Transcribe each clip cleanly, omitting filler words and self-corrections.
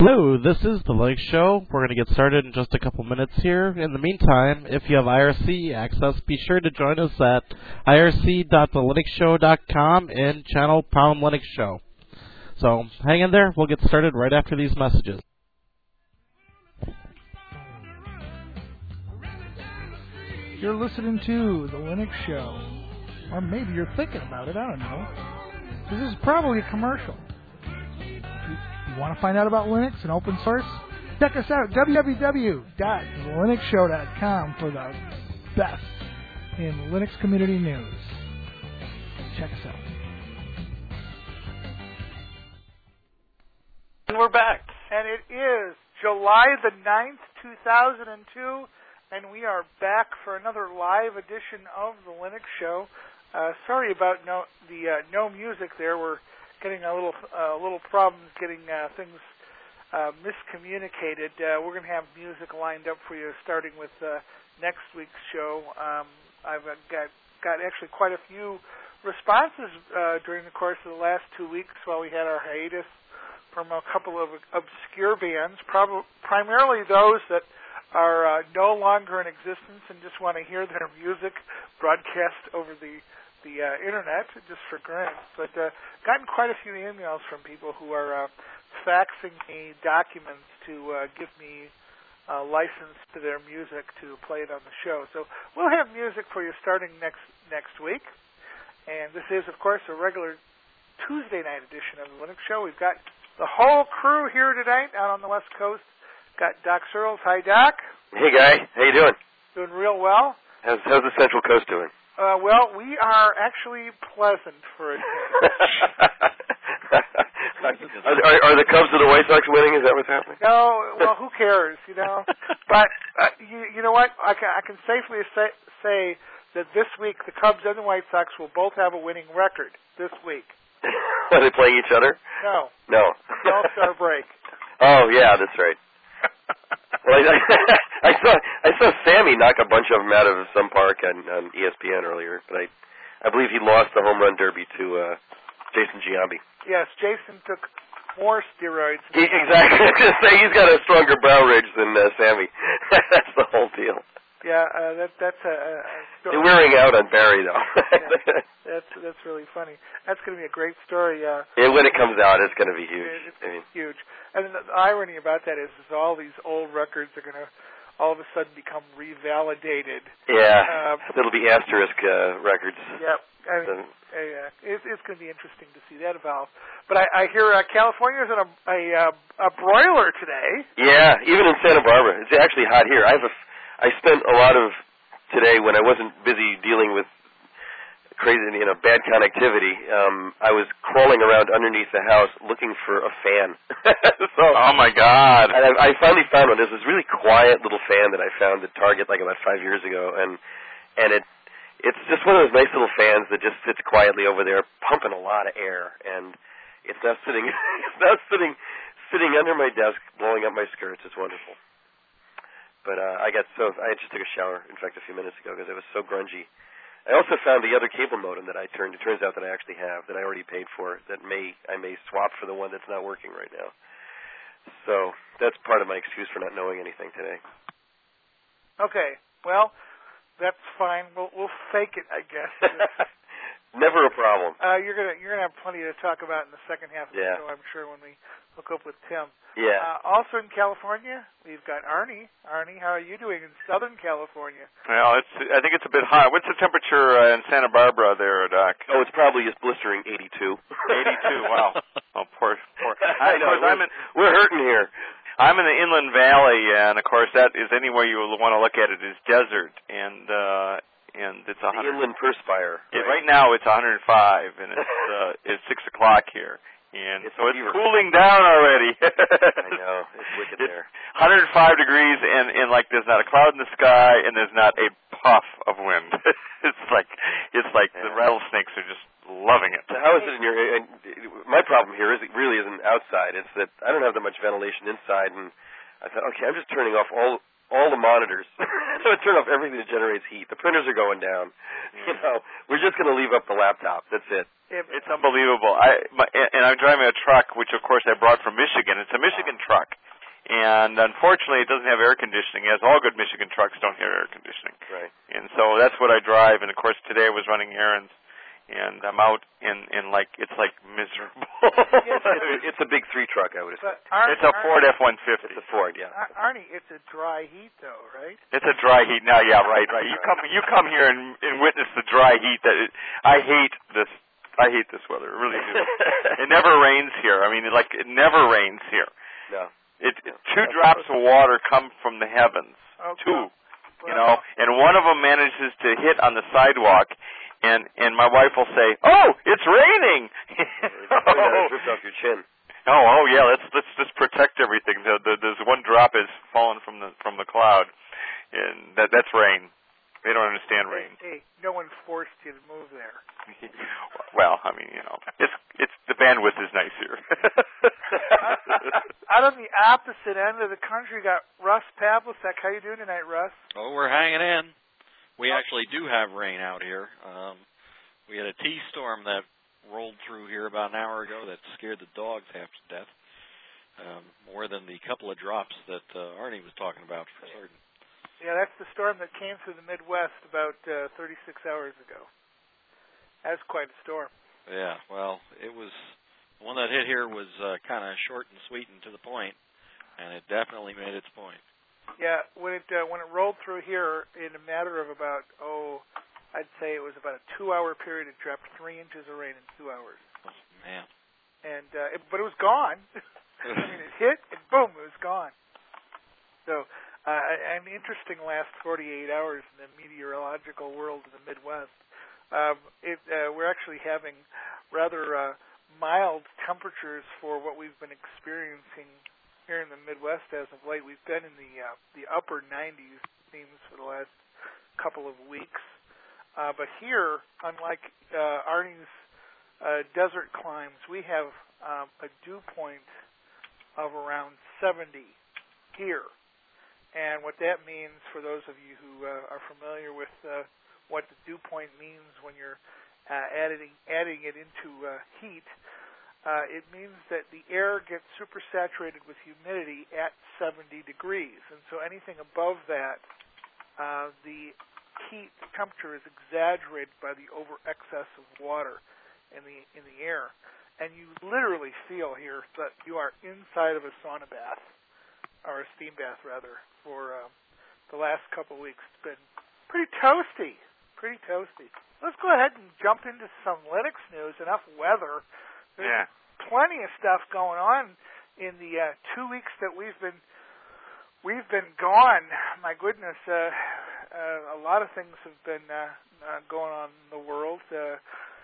Hello, this is the Linux Show. We're going to get started in just a couple minutes here. In the meantime, if you have IRC access, be sure to join us at irc.thelinuxshow.com and channel Pound Linux Show. So hang in there. We'll get started right after these messages. You're listening to The Linux Show. Or maybe you're thinking about it, I don't know. This is probably a commercial. You want to find out about Linux and open source? Check us out, www.thelinuxshow.com, for the best in Linux community news. Check us out. And we're back. And it is July the 9th, 2002, and we are back for another live edition of the Linux Show. Sorry about no music there. We're getting a little problems getting things miscommunicated. We're going to have music lined up for you starting with next week's show. I've got actually quite a few responses during the course of the last 2 weeks while we had our hiatus from a couple of obscure bands, primarily those that are no longer in existence and just want to hear their music broadcast over the internet, just for grants. But gotten quite a few emails from people who are faxing me documents to give me license to their music to play it on the show. So we'll have music for you starting next week. And this is, of course, a regular Tuesday night edition of the Linux Show. We've got the whole crew here tonight out on the West Coast. Got Doc Searles. Hi, Doc. Hey, Guy. How you doing? Doing real well. How's the Central Coast doing? Well, we are actually pleasant for a change. Are the Cubs or the White Sox winning? Is that what's happening? No, well, who cares, you know? But you know what? I can safely say that this week the Cubs and the White Sox will both have a winning record this week. Are they playing each other? No. No. All-Star break. Oh, yeah, that's right. Well, I saw Sammy knock a bunch of them out of some park on ESPN earlier, but I believe he lost the home run derby to Jason Giambi. Yes, Jason took more steroids. Exactly. I was going to say he's got a stronger brow ridge than Sammy. That's the whole deal. Yeah, that's a story. They're wearing out on Barry, though. Yeah, that's really funny. That's going to be a great story. Yeah, when it comes out, it's going to be huge. It's huge. And the irony about that is all these old records are going to all of a sudden become revalidated. Yeah, it'll be asterisk records. Yep. I mean, it's going to be interesting to see that evolve. But I hear California's in a broiler today. Yeah, even in Santa Barbara. It's actually hot here. I spent a lot of today when I wasn't busy dealing with crazy, bad connectivity. I was crawling around underneath the house looking for a fan. Oh my God! And I finally found one. There's this really quiet little fan that I found at Target like about 5 years ago, and it's just one of those nice little fans that just sits quietly over there, pumping a lot of air, and it's now sitting under my desk, blowing up my skirts. It's wonderful. But I just took a shower, in fact, a few minutes ago because it was so grungy. I also found the other cable modem that it turns out that I actually have, that I already paid for, that I may swap for the one that's not working right now. So that's part of my excuse for not knowing anything today. Okay, well, that's fine. We'll fake it, I guess. Never a problem. You're gonna have plenty to talk about in the second half of the show, I'm sure, when we hook up with Tim. Yeah. Also in California, we've got Arnie. Arnie, how are you doing in Southern California? Well, I think it's a bit hot. What's the temperature in Santa Barbara there, Doc? Oh, it's probably just blistering 82. 82. Wow. Oh, poor. I know. We're hurting here. I'm in the Inland Valley, and of course, that is anywhere you want to look at it is desert, and it's 100. The Inland Perspire. Right? Right now, it's 105, and it's 6 o'clock here. And so it's cooling down already. I know. It's wicked there. 105 degrees, and like there's not a cloud in the sky, and there's not a puff of wind. It's like the rattlesnakes are just loving it. So how is it in your? My problem here isn't outside. It's that I don't have that much ventilation inside, and I thought, okay, I'm just turning off all all the monitors. So I turned off everything that generates heat. The printers are going down. You know, we're just going to leave up the laptop. That's it. It's unbelievable. And I'm driving a truck, which of course I brought from Michigan. It's a Michigan truck. And unfortunately, it doesn't have air conditioning, as all good Michigan trucks don't have air conditioning. Right. And so that's what I drive. And of course, today I was running errands, and I'm out in like it's like miserable. It's a big 3 truck, I would assume. It's a Ford F-150. It's a Ford, yeah. Arnie, it's a dry heat, though, right? It's a dry heat now. Yeah, right. You come here and witness the dry heat. I hate this. I hate this weather. I really do. It never rains here. I mean, it never rains here. No. 2 drops of water come from the heavens. Okay. 2, you know, and one of them manages to hit on the sidewalk, and my wife will say, "Oh, it's raining." Drift off your chin. Oh yeah. Let's just protect everything. There's one drop is fallen from the cloud, and that's rain. They don't understand rain. Hey, no one forced you to move there. Well, I mean, you know, it's the bandwidth is nice here. Out on the opposite end of the country, got Russ Pavlicek. How you doing tonight, Russ? Oh, we're hanging in. We actually do have rain out here. We had a T-storm that rolled through here about an hour ago that scared the dogs half to death, more than the couple of drops that Arnie was talking about for certain. Yeah, that's the storm that came through the Midwest about 36 hours ago. That's quite a storm. Yeah, well, it was the one that hit here was kind of short and sweet and to the point, and it definitely made its point. Yeah, when it rolled through here in a matter of about I'd say it was about a 2-hour period. It dropped 3 inches of rain in 2 hours. Oh, man! And but it was gone. I mean, it hit and boom, it was gone. So. An interesting last 48 hours in the meteorological world of the Midwest. We're actually having rather mild temperatures for what we've been experiencing here in the Midwest as of late. We've been in the upper 90s, it seems, for the last couple of weeks. But here, unlike Arnie's desert climbs, we have a dew point of around 70 here. And what that means, for those of you who are familiar with what the dew point means when you're adding it into heat, it means that the air gets supersaturated with humidity at 70 degrees. And so anything above that, the heat temperature is exaggerated by the over-excess of water in the air. And you literally feel here that you are inside of a sauna bath, or a steam bath, rather, for the last couple of weeks. It's been pretty toasty. Let's go ahead and jump into some Linux news. Enough weather. There's plenty of stuff going on in the 2 weeks that we've been gone. My goodness, a lot of things have been going on in the world. The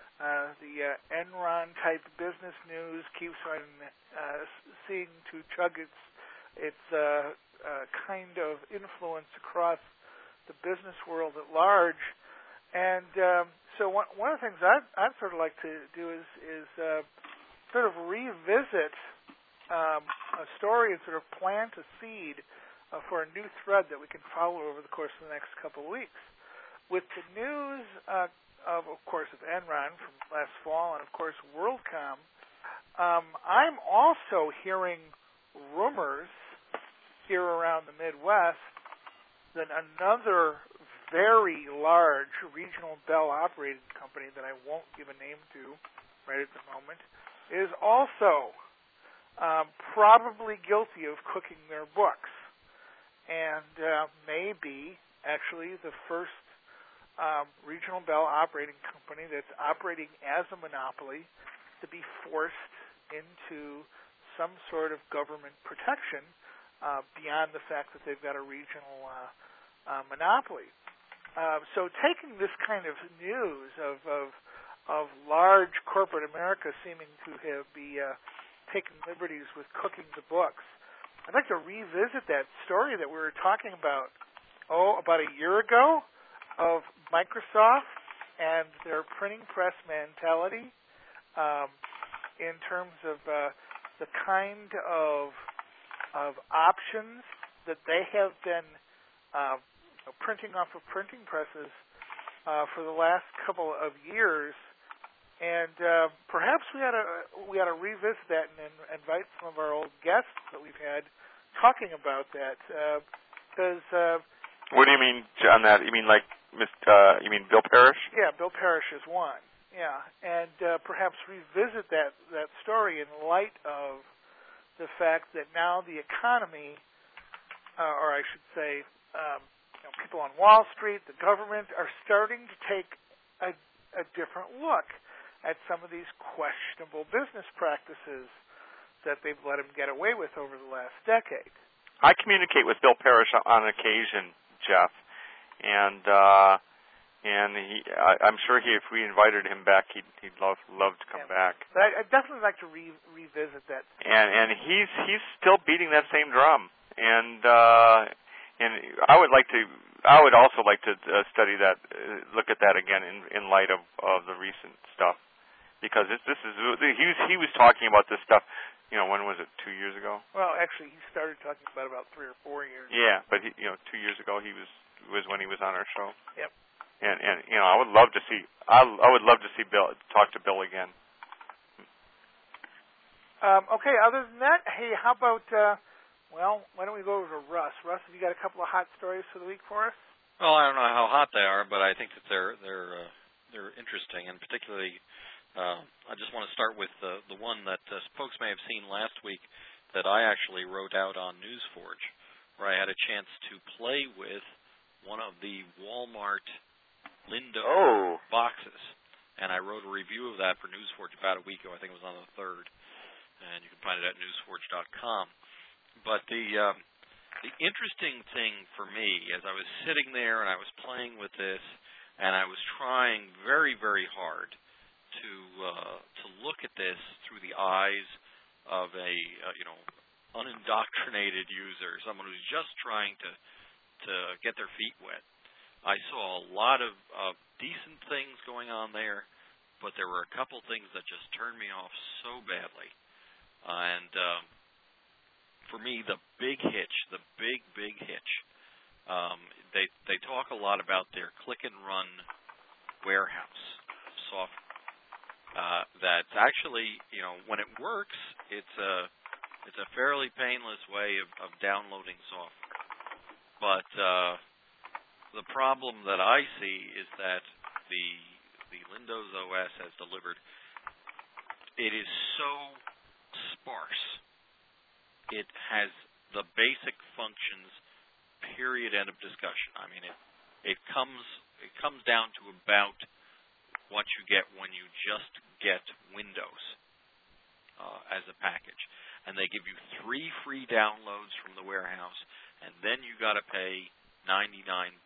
Enron type business news keeps on seeing to chug its kind of influence across the business world at large. And so one of the things I'd sort of like to do is sort of revisit a story and sort of plant a seed for a new thread that we can follow over the course of the next couple of weeks. With the news of course, of Enron from last fall and, of course, WorldCom, I'm also hearing rumors here around the Midwest that another very large regional Bell operating company that I won't give a name to right at the moment is also probably guilty of cooking their books, and may be actually the first regional Bell operating company that's operating as a monopoly to be forced into some sort of government protection beyond the fact that they've got a regional monopoly. So taking this kind of news of large corporate America seeming to be taking liberties with cooking the books, I'd like to revisit that story that we were talking about, about a year ago, of Microsoft and their printing press mentality in terms of the kind of options that they have been printing off of printing presses for the last couple of years, and perhaps we ought to revisit that and invite some of our old guests that we've had talking about that. Because what do you mean on that? You mean like you mean Bill Parrish? Yeah, Bill Parrish is one. Yeah, and perhaps revisit that story in light of the fact that now the economy, or I should say, people on Wall Street, the government, are starting to take a different look at some of these questionable business practices that they've let them get away with over the last decade. I communicate with Bill Parrish on occasion, Jeff, and I'm sure if we invited him back, he'd love to come back. But I'd definitely like to revisit that. And he's still beating that same drum, and I would also like to study that, look at that again in light of the recent stuff, because he was talking about this stuff. When was it? 2 years ago? Well, actually, he started talking about 3 or 4 years. Yeah, but 2 years ago he was when he was on our show. Yep. And I would love to see Bill, talk to Bill again. Okay. Other than that, hey, how about why don't we go over to Russ? Russ, have you got a couple of hot stories for the week for us? Well, I don't know how hot they are, but I think that they're interesting, and particularly. I just want to start with the one that folks may have seen last week that I actually wrote out on NewsForge, where I had a chance to play with one of the Walmart Lindo boxes. And I wrote a review of that for NewsForge about a week ago. I think it was on the 3rd. And you can find it at newsforge.com. But the interesting thing for me, as I was sitting there and I was playing with this, and I was trying very, very hard to look at this through the eyes of a unindoctrinated user, someone who's just trying to get their feet wet. I saw a lot of decent things going on there, but there were a couple things that just turned me off so badly. And for me, the big hitch, they talk a lot about their click and run warehouse software. That's actually, when it works, it's a fairly painless way of downloading software. But the problem that I see is that the Windows OS has delivered. It is so sparse. It has the basic functions. Period. End of discussion. I mean, it comes down to about what you get when you just get Windows as a package. And they give you 3 free downloads from the warehouse, and then you got to pay $99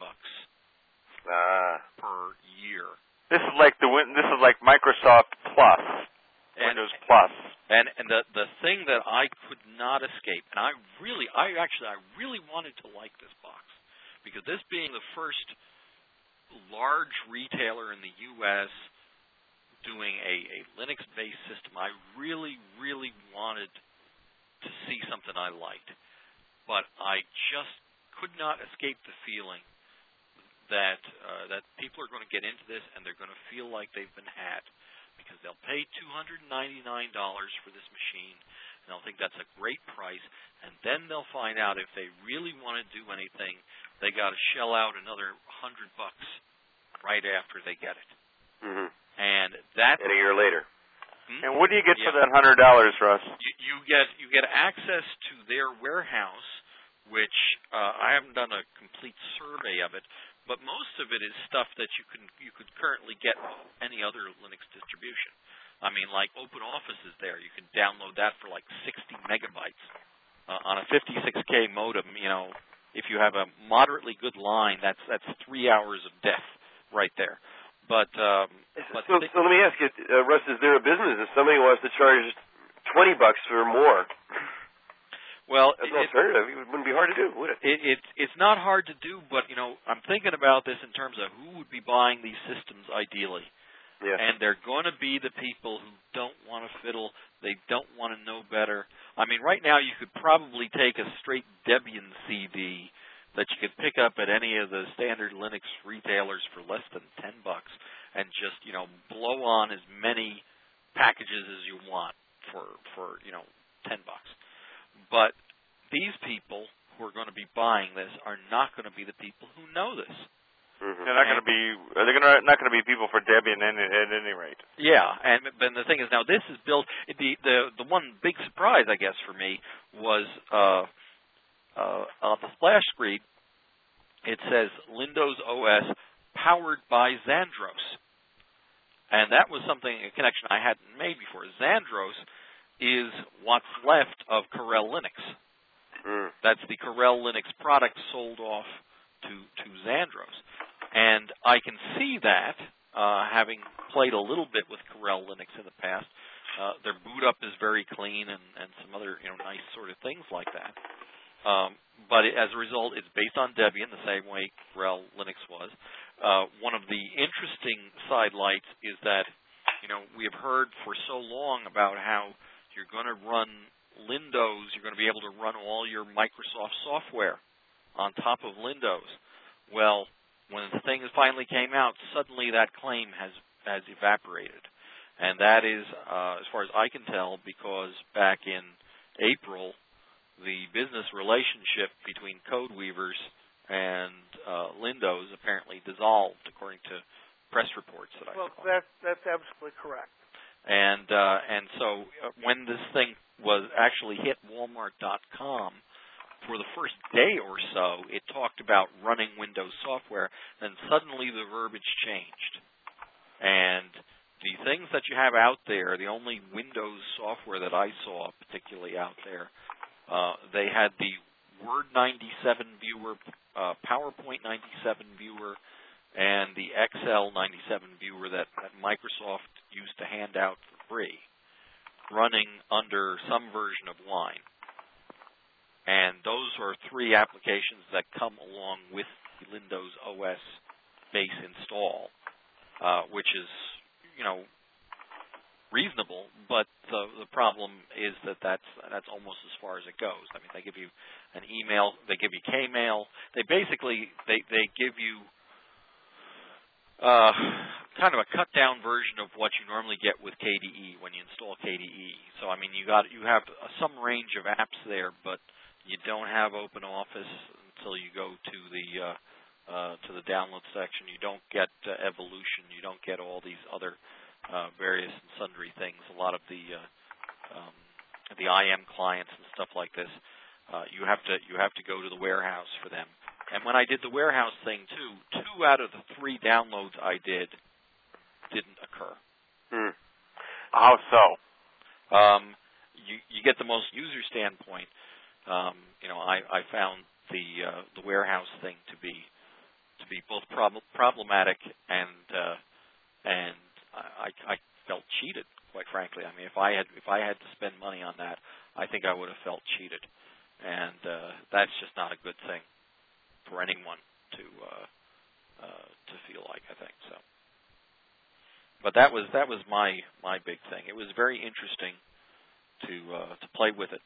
per year. This is like Microsoft Plus, Windows Plus. And the thing that I could not escape, and I really wanted to like this box, because this being the first large retailer in the U.S. doing a Linux-based system, I really, really wanted to see something I liked. But I just could not escape the feeling that people are going to get into this and they're going to feel like they've been had, because they'll pay $299 for this machine, and they'll think that's a great price, and then they'll find out if they really want to do anything, they got to shell out another $100 right after they get it. Mm-hmm. And that's a year later. And what do you get for that $100, Russ? You get access to their warehouse, which I haven't done a complete survey of it, but most of it is stuff that you could currently get with any other Linux distribution. I mean, like OpenOffice is there. You can download that for like 60 megabytes on a 56K modem. If you have a moderately good line, that's 3 hours of death right there. So let me ask you, Russ, is there a business if somebody wants to charge $20 for more? Well, as an alternative, it wouldn't be hard to do, would it? It's not hard to do, but I'm thinking about this in terms of who would be buying these systems ideally. Yeah. And they're going to be the people who don't want to fiddle. They don't want to know better. I mean, right now you could probably take a straight Debian CD that you could pick up at any of the standard Linux retailers for less than $10 and just, blow on as many packages as you want for $10. But these people who are going to be buying this are not going to be the people who know this. Mm-hmm. They're not going to be. They're not going to be people for Debian at any rate. Yeah, and the thing is, now this is built. The one big surprise, I guess, for me was on the splash screen. It says Windows OS powered by Xandros, and that was a connection I hadn't made before. Xandros is what's left of Corel Linux. That's the Corel Linux product sold off to Xandros. And I can see that, having played a little bit with Corel Linux in the past. Their boot up is very clean and some other nice sort of things like that. But as a result, it's based on Debian the same way Corel Linux was. One of the interesting sidelights is that we have heard for so long about how you're going to run Windows, you're going to be able to run all your Microsoft software on top of Windows. Well, when the thing finally came out, suddenly that claim has evaporated. And that is, as far as I can tell, because back in April, the business relationship between CodeWeavers and Windows apparently dissolved, according to press reports that I saw. Well, that's absolutely correct. And so when this thing was actually hit Walmart.com, for the first day or so, it talked about running Windows software. Then suddenly the verbiage changed. And the things that you have out there, the only Windows software that I saw particularly out there, they had the Word 97 viewer, PowerPoint 97 viewer, and the Excel 97 viewer that Microsoft used to hand out for free, running under some version of Wine. And those are three applications that come along with the Windows OS base install, which is, reasonable. But the problem is that's almost as far as it goes. I mean, they give you an email, they give you Kmail. They basically they give you kind of a cut down version of what you normally get with KDE when you install KDE. So I mean, you have some range of apps there, but you don't have OpenOffice until you go to the download section. You don't get Evolution. You don't get all these other various and sundry things. A lot of the IM clients and stuff like this. You have to go to the warehouse for them. And when I did the warehouse thing too, 2 out of the 3 downloads I did didn't occur. How so? You get the most user standpoint. I found the warehouse thing to be both problematic and I felt cheated, quite frankly. I mean, if I had to spend money on that, I think I would have felt cheated, and that's just not a good thing for anyone to feel like, I think so. But that was my big thing. It was very interesting to play with it.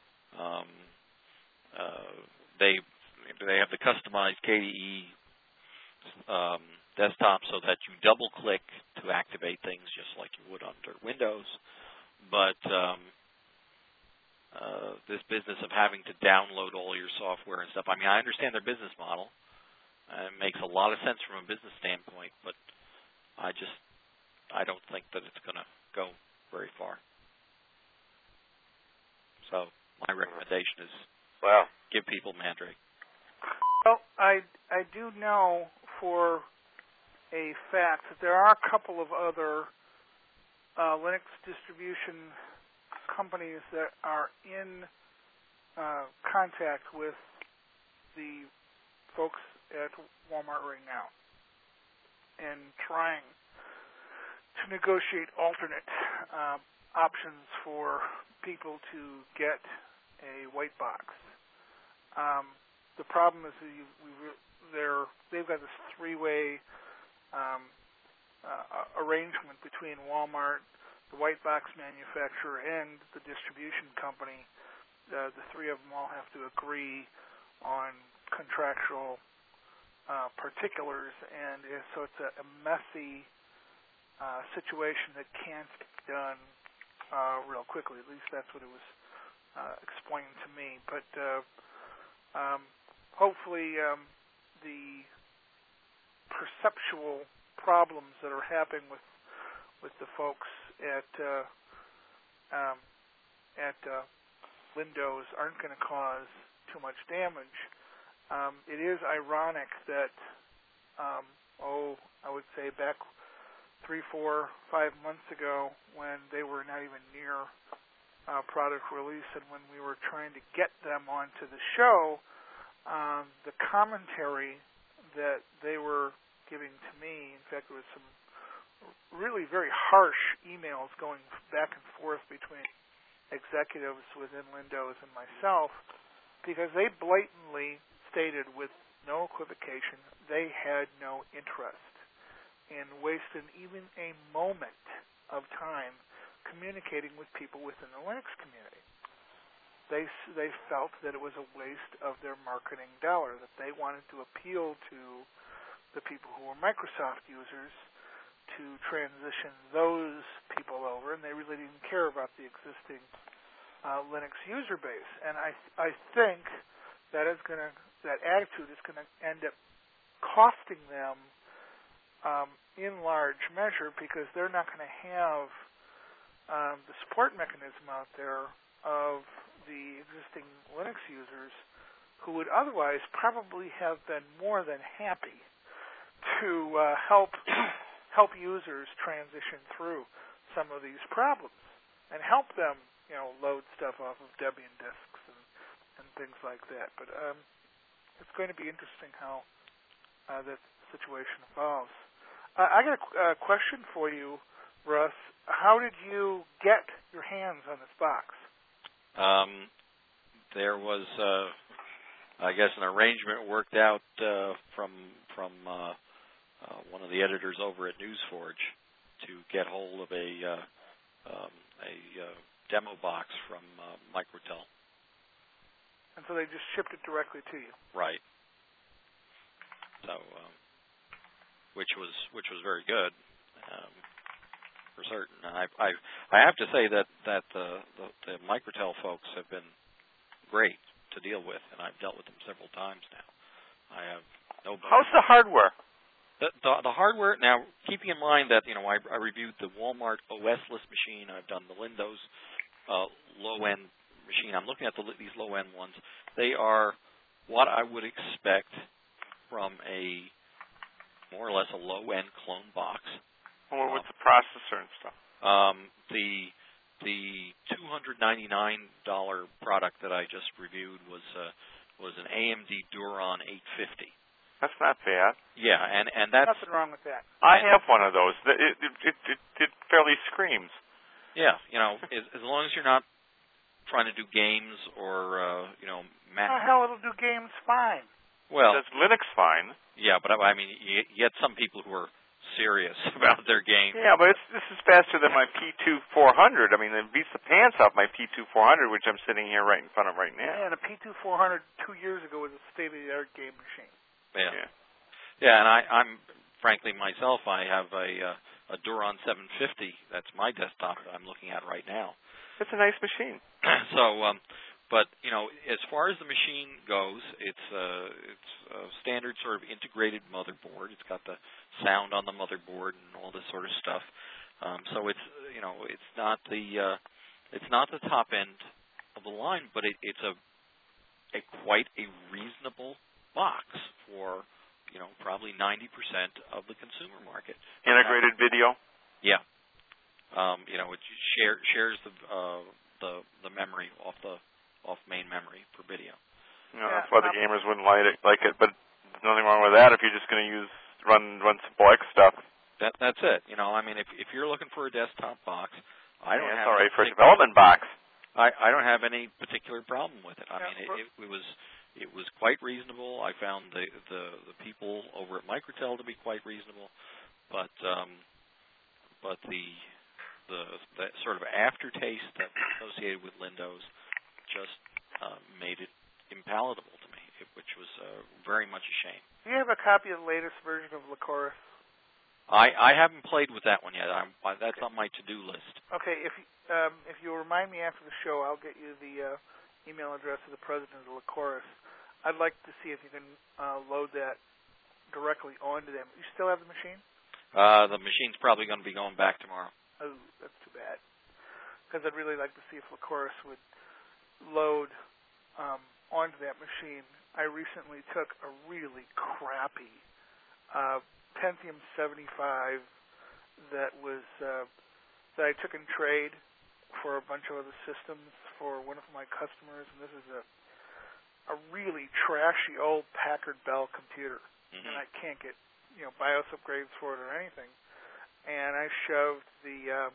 They have the customized KDE desktop so that you double click to activate things just like you would under Windows. But this business of having to download all your software and stuff, I mean, I understand their business model. It makes a lot of sense from a business standpoint, but I don't think that it's going to go very far. So my recommendation is give people Mandrake. Well, I do know for a fact that there are a couple of other Linux distribution companies that are in contact with the folks at Walmart right now and trying to negotiate alternate options for people to get a white box. The problem is they've got this 3-way arrangement between Walmart, the white box manufacturer, and the distribution company. The 3 of them all have to agree on contractual particulars, and so it's a messy situation that can't be done real quickly. At least that's what it was explained to me. But hopefully the perceptual problems that are happening with the folks at Windows aren't going to cause too much damage. It is ironic that, I would say back 3, 4, 5 months ago, when they were not even near product release, and when we were trying to get them onto the show, the commentary that they were giving to me, in fact, there was some really very harsh emails going back and forth between executives within Windows and myself, because they blatantly stated with no equivocation they had no interest in wasting even a moment of time communicating with people within the Linux community. They felt that it was a waste of their marketing dollar, that they wanted to appeal to the people who were Microsoft users to transition those people over, and they really didn't care about the existing Linux user base. And I think that attitude is going to end up costing them in large measure, because they're not going to have the support mechanism out there of the existing Linux users who would otherwise probably have been more than happy to help users transition through some of these problems and help them, load stuff off of Debian disks and things like that. But it's going to be interesting how that situation evolves. I got a question for you, Russ. How did you get your hands on this box? There was, I guess, an arrangement worked out from one of the editors over at NewsForge to get hold of a demo box from Microtel. And so they just shipped it directly to you. Right. So, which was very good, for certain. And I have to say that the Microtel folks have been great to deal with, and I've dealt with them several times now. I have no. How's the hardware? The hardware, now, keeping in mind that, I reviewed the Walmart OS-less machine. I've done the Windows low-end machine. I'm looking at these low-end ones. They are what I would expect from a more or less a low-end clone box. Well, what's the processor and stuff? The $299 product that I just reviewed was an AMD Duron 850. That's not bad. Yeah, and that's nothing wrong with that. I have one of those. It fairly screams. Yeah, as long as you're not trying to do games or Mac. Oh, hell, it'll do games fine. Well, does Linux fine? Yeah, but I mean, you get some people who are serious about their games. Yeah, but this is faster than my P2400. I mean, it beats the pants off my P2400, which I'm sitting here right in front of right now. Yeah, and a P2400 2 years ago was a state-of-the-art game machine. Yeah, and I'm frankly myself, I have a Duron 750. That's my desktop that I'm looking at right now. It's a nice machine. So, but as far as the machine goes, it's a standard sort of integrated motherboard. It's got the sound on the motherboard and all this sort of stuff. So it's it's not the top end of the line, but it's a quite a reasonable box for probably 90% of the consumer market. Integrated video. Yeah. It shares the memory off main memory for video. That's why the gamers wouldn't like it. But there's nothing wrong with that if you're just going to run simple X stuff. That's it. I mean, if you're looking for a desktop box, I don't have. It's all right for a development box. I don't have any particular problem with it. I mean, it was quite reasonable. I found the people over at Microtel to be quite reasonable, but the sort of aftertaste that's associated with Windows just made it impalatable to me, which was very much a shame. Do you have a copy of the latest version of Lycoris? I haven't played with that one yet. That's on my to-do list. Okay, if you'll remind me after the show, I'll get you the email address of the president of Lycoris. I'd like to see if you can load that directly onto them. You still have the machine? The machine's probably going to be going back tomorrow. Oh, that's too bad. Because I'd really like to see if Lycoris would load onto that machine. I recently took a really crappy Pentium 75 that I took in trade for a bunch of other systems for one of my customers, and this is a really trashy old Packard Bell computer, and I can't get BIOS upgrades for it or anything. And I shoved the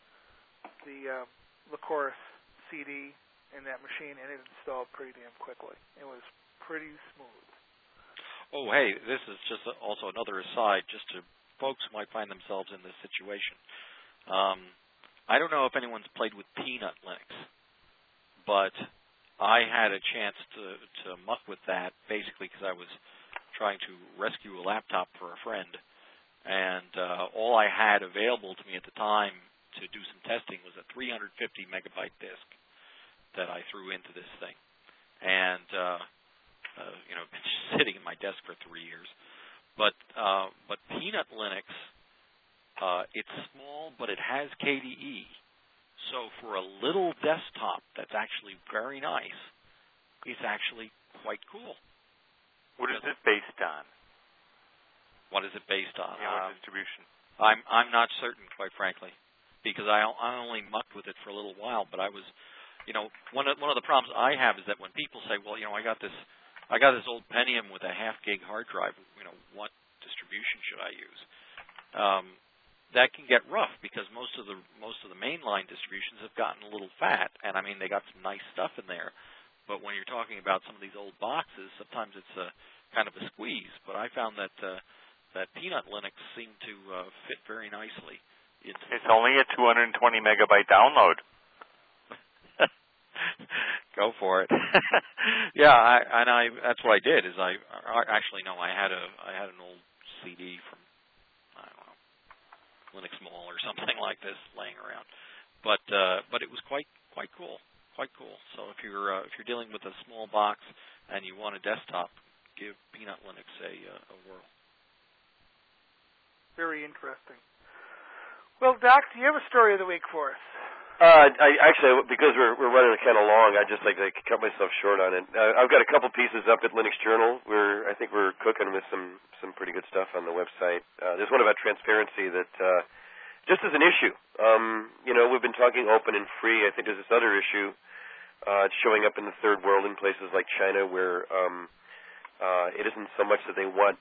Lycoris CD in that machine, and it installed pretty damn quickly. It was pretty smooth. Oh, hey, this is just also another aside, just to folks who might find themselves in this situation. I don't know if anyone's played with Peanut Linux, but I had a chance to muck with that basically because I was trying to rescue a laptop for a friend, and all I had available to me at the time to do some testing was a 350 megabyte disk that I threw into this thing, and been sitting in my desk for 3 years. But Peanut Linux, it's small, but it has KDE. So for a little desktop that's actually very nice, it's actually quite cool. What is it based on? What is it based on? What distribution? I'm not certain, quite frankly, because I only mucked with it for a little while. But I was, one of the problems I have is that when people say, well, I got this old Pentium with a half gig hard drive. What distribution should I use? That can get rough because most of the mainline distributions have gotten a little fat, and I mean they got some nice stuff in there. But when you're talking about some of these old boxes, sometimes it's a kind of a squeeze. But I found that Peanut Linux seemed to fit very nicely. It's only a 220 megabyte download. Go for it. Yeah, that's what I did. Is I had an old CD from Linux Mall or something like this laying around, but it was quite cool. So if you're dealing with a small box and you want a desktop, give Peanut Linux a whirl. Very interesting. Well, Doc, do you have a story of the week for us? Because we're running kind of long, I'd just like to cut myself short on it. I've got a couple pieces up at Linux Journal. I think we're cooking with some pretty good stuff on the website. There's one about transparency that just as an issue. We've been talking open and free. I think there's this other issue. It's showing up in the third world in places like China where it isn't so much that they want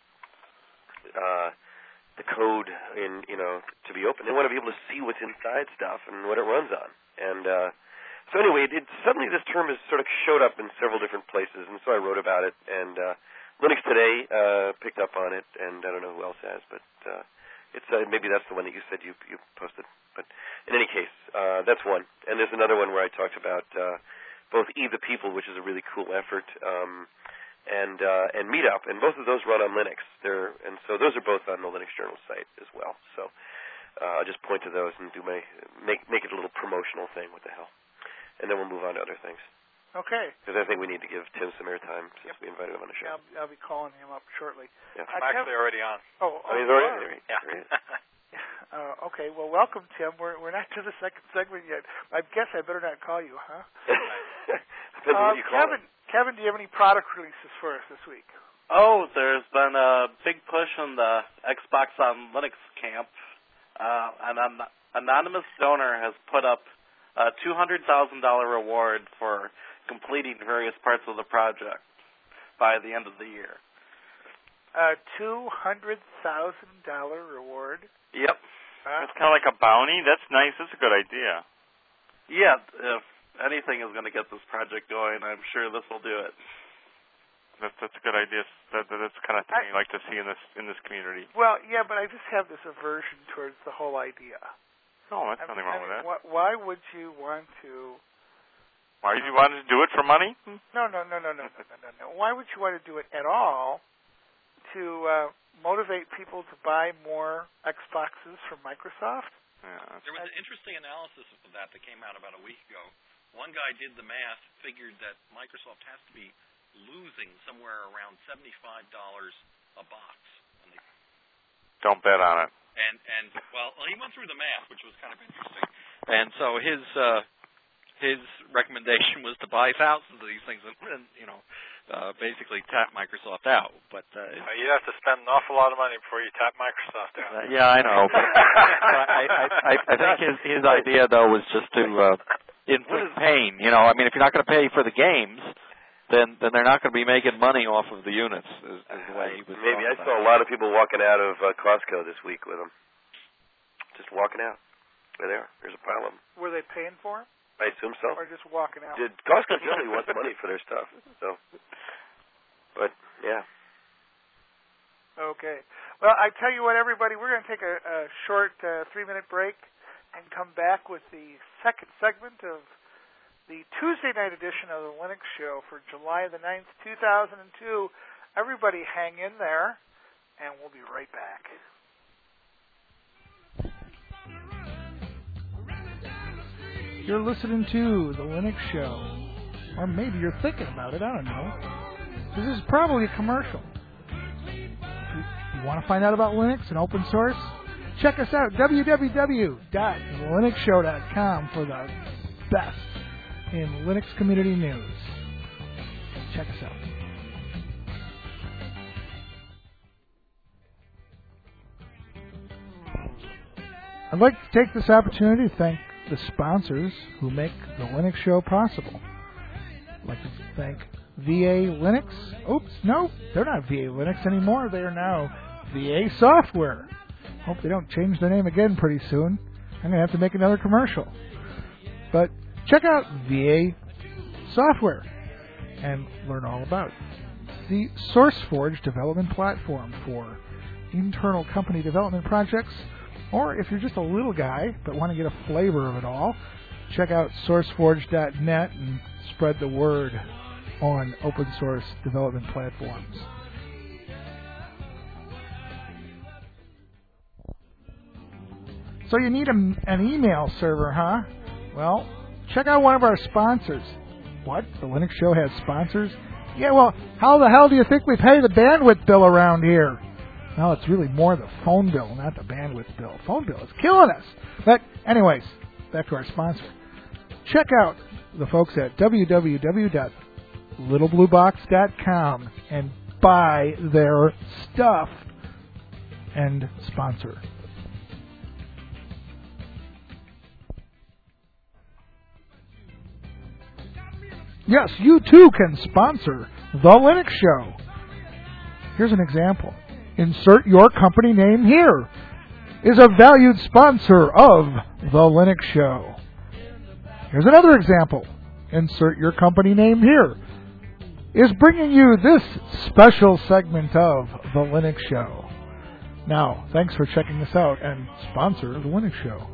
the code to be open. They want to be able to see what's inside stuff and what it runs on. And so anyway, suddenly this term has sort of showed up in several different places, and so I wrote about it. And Linux Today picked up on it, and I don't know who else has, but it's maybe that's the one that you said you posted. But in any case, that's one. And there's another one where I talked about both Eve the People, which is a really cool effort, and Meetup, and both of those run on Linux. And so those are both on the Linux Journal site as well. So I'll just point to those and do make it a little promotional thing. What the hell? And then we'll move on to other things. Okay. Because I think we need to give Tim some airtime since we invited him on the show. Yeah, I'll be calling him up shortly. Yeah. I'm actually already on. Oh, he's already? Yeah. Okay. Well, welcome, Tim. We're not to the second segment yet. I guess I better not call you, huh? Depends on what you call it. Kevin, do you have any product releases for us this week? Oh, there's been a big push in the Xbox on Linux camp. An anonymous donor has put up a $200,000 reward for completing various parts of the project by the end of the year. A $200,000 reward? Yep. It's kind of like a bounty. That's nice. That's a good idea. Yeah, if anything is going to get this project going, I'm sure this will do it. That's a good idea. That's the kind of thing you like to see in this community. Well, yeah, but I just have this aversion towards the whole idea. Oh, that's nothing wrong with that. Why would you want to Why do you want to do it for money? No. Why would you want to do it at all? To motivate people to buy more Xboxes from Microsoft? Yeah. There was an interesting analysis of that came out about a week ago. One guy did the math, figured that Microsoft has to be losing somewhere around $75 a box. Don't bet on it. And well, he went through the math, which was kind of interesting. And so his recommendation was to buy thousands of these things and basically tap Microsoft out. But you'd have to spend an awful lot of money before you tap Microsoft out. Yeah, I know. But I think his idea though was just to inflict pain. I mean, if you're not going to pay for the games, then they're not going to be making money off of the units. Is the way he was. Maybe I saw a lot of people walking out of Costco this week with them, just walking out. There they are. There's a pile of them. Were they paying for them? I assume so. Or just walking out? Costco generally wants money for their stuff. So, but yeah. Okay. Well, I tell you what, everybody, we're going to take a short 3-minute break and come back with the second segment of the Tuesday night edition of the Linux Show for July the 9th, 2002. Everybody hang in there, and we'll be right back. You're listening to the Linux Show. Or maybe you're thinking about it, I don't know. This is probably a commercial. If you want to find out about Linux and open source, check us out, www.linuxshow.com, for the best in Linux community news. Check us out. I'd like to take this opportunity to thank the sponsors who make the Linux Show possible. I'd like to thank VA Linux. Oops, no, they're not VA Linux anymore. They are now VA Software. Hope they don't change their name again pretty soon. I'm going to have to make another commercial. But check out VA Software and learn all about the SourceForge development platform for internal company development projects. Or if you're just a little guy but want to get a flavor of it all, check out SourceForge.net and spread the word on open source development platforms. So you need an email server, huh? Well, check out one of our sponsors. What? The Linux Show has sponsors? Yeah, well, how the hell do you think we pay the bandwidth bill around here? Well, it's really more the phone bill, not the bandwidth bill. Phone bill is killing us. But anyways, back to our sponsor. Check out the folks at www.littlebluebox.com and buy their stuff and sponsor. Yes, you too can sponsor the Linux Show. Here's an example. Insert your company name here. Is a valued sponsor of the Linux Show. Here's another example. Insert your company name here. Is bringing you this special segment of the Linux Show. Now, thanks for checking us out and sponsor the Linux Show.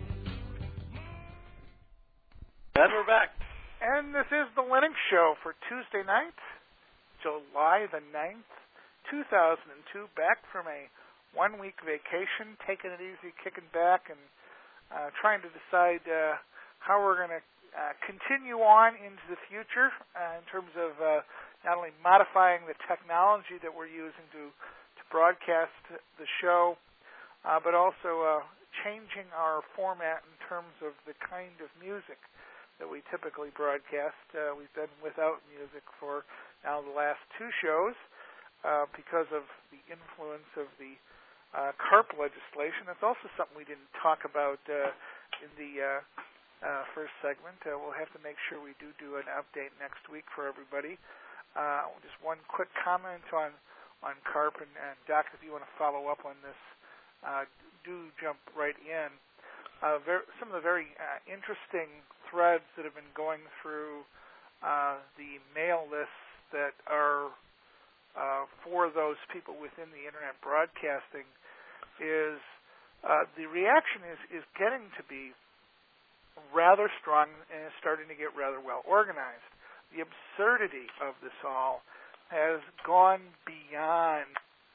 And we're back. And this is the Linux Show for Tuesday night, July the 9th, 2002, back from a one-week vacation, taking it easy, kicking back, and trying to decide how we're going to continue on into the future in terms of not only modifying the technology that we're using to broadcast the show, but also changing our format in terms of the kind of music that we typically broadcast. We've been without music for now the last two shows because of the influence of the CARP legislation. That's also something we didn't talk about in the first segment. We'll have to make sure we do an update next week for everybody. Just one quick comment on CARP, and Doc, if you want to follow up on this, do jump right in. Some of the very interesting threads that have been going through the mail lists that are for those people within the internet broadcasting is the reaction is getting to be rather strong and is starting to get rather well organized. The absurdity of this all has gone beyond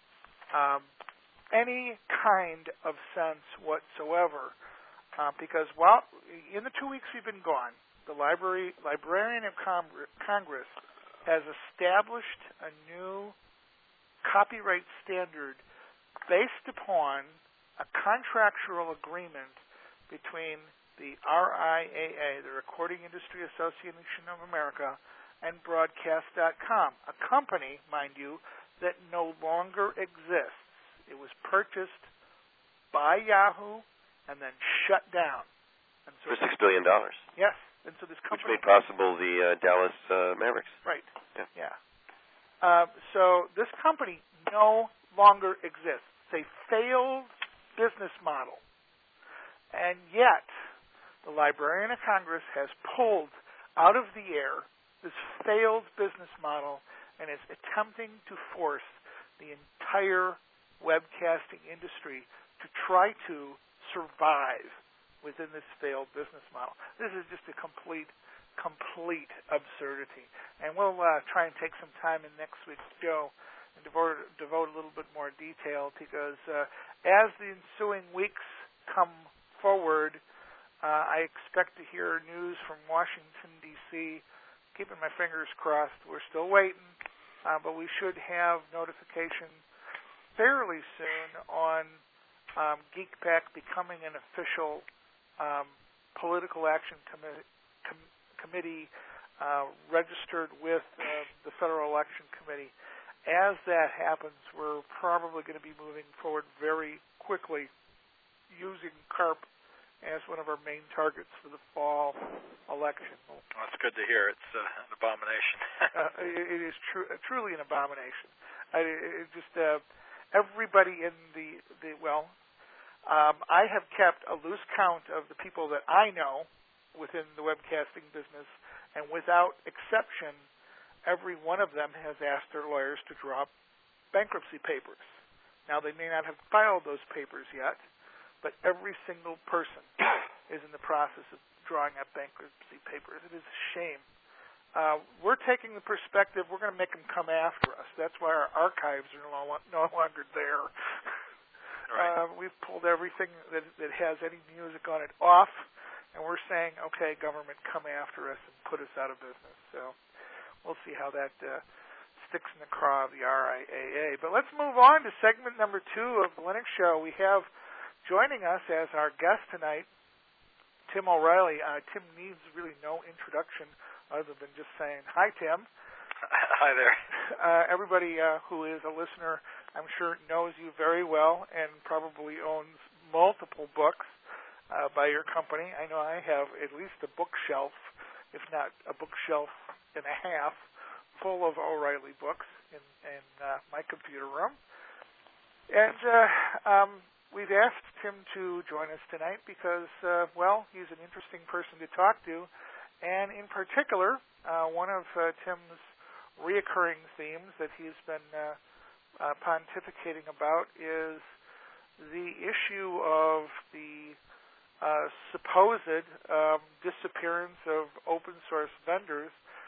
any kind of sense whatsoever, because while in the 2 weeks we've been gone, the Librarian of Congress has established a new copyright standard based upon a contractual agreement between the RIAA, the Recording Industry Association of America, and Broadcast.com, a company, mind you, that no longer exists. It was purchased by Yahoo and then shut down. And so for $6 billion. Yes. And so this company, which made possible the Dallas Mavericks. Right. Yeah. So this company no longer exists. It's a failed business model. And yet, the Librarian of Congress has pulled out of the air this failed business model and is attempting to force the entire webcasting industry to try to survive within this failed business model. This is just a complete absurdity. And we'll try and take some time in next week's show and devote a little bit more detail, because as the ensuing weeks come forward, I expect to hear news from Washington, D.C., keeping my fingers crossed. We're still waiting, but we should have notification fairly soon on GeekPack becoming an official political action committee registered with the Federal Election Committee. As that happens, we're probably going to be moving forward very quickly using CARP as one of our main targets for the fall election. Well, that's good to hear. It's an abomination. It is truly an abomination. Everybody in I have kept a loose count of the people that I know within the webcasting business, and without exception, every one of them has asked their lawyers to draw bankruptcy papers. Now, they may not have filed those papers yet, but every single person is in the process of drawing up bankruptcy papers. It is a shame. We're taking the perspective, we're going to make them come after us. That's why our archives are no longer there. Right. We've pulled everything that has any music on it off, and we're saying, okay, government, come after us and put us out of business. So we'll see how that sticks in the craw of the RIAA. But let's move on to segment number 2 of the Linux Show. We have joining us as our guest tonight, Tim O'Reilly. Tim needs really no introduction other than just saying, hi, Tim. Hi there. Everybody who is a listener, I'm sure, knows you very well and probably owns multiple books by your company. I know I have at least a bookshelf, if not a bookshelf and a half, full of O'Reilly books in my computer room. And we've asked Tim to join us tonight because, he's an interesting person to talk to. And in particular, one of Tim's reoccurring themes that he's been pontificating about is the issue of the supposed disappearance of open source vendors.